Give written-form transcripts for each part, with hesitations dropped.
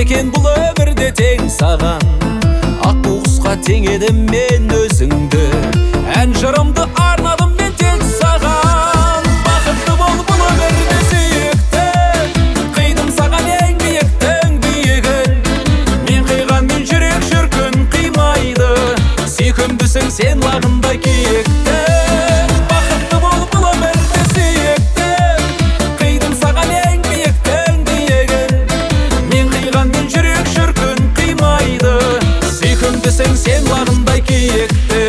екен бұл өмірде тең саған, аққу құсқа тең едім мен өзіңді, ән жырымды арнадым мен тек саған. Бақытты бол бұл өмірде сүйікті, қидым саған ең биіктің биігін, мен қиғанмен жүрек шіркін қимайды, сүйкімдісің сен лағындай киікті. Бақытты бол бұл өмірде сүйікті, қидым саған ең биіктің биігін, мен қиғанмен жүрек шіркін қимайды, сүйкімдісің сен лағындай киікті.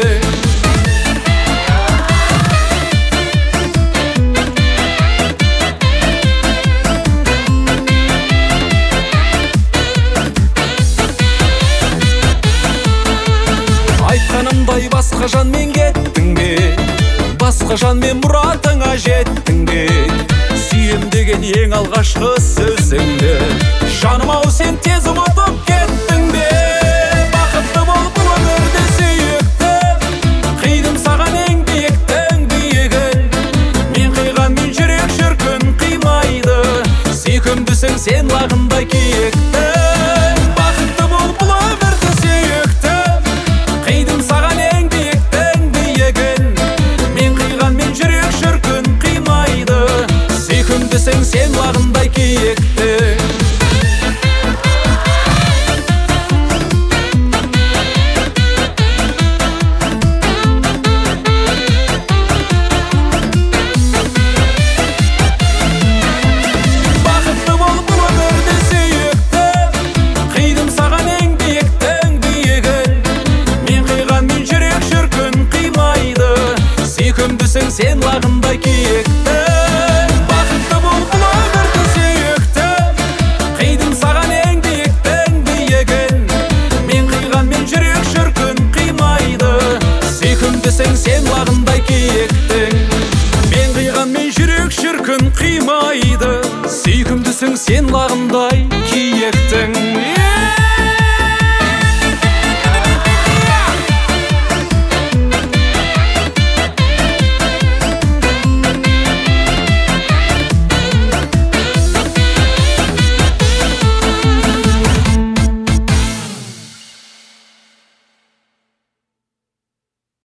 Айтқанымдай басқа жанмен кеттің бе, басқа жанмен мұратыңа жеттің бе, сүйем деген ең алғашқы сөзіңді, жаным-ау сен тез ұмытып кеттің бе. Бақытты бол бұл өмірде сүйікті, қидым саған ең биіктің биігін, мен қиғанмен жүрек шіркін қимайды, сүйкімдісің сен лағындай киікті. Бақытты бол бұл өмірде сүйікті, қидым саған ең биіктің биігін, мен қиғанмен жүрек шіркін қимайды, сүйкімдісің сен лағындай киікті. Бақытты бол бұл өмірде сүйікті, қидым саған ең биіктің биігін, мен қиғанмен жүрек шіркін қимайды, сүйкімдісің сен лағындай киікті. Бақытты бол бұл өмірде сүйікті, қидым саған ең биіктің биігін, мен қиғанмен жүрек шіркін қимайды, сүйкімдісің сен лағындай киіктің. Мен қиғанмен жүрек шіркін қимайды, сүйкімдісің сен лағындай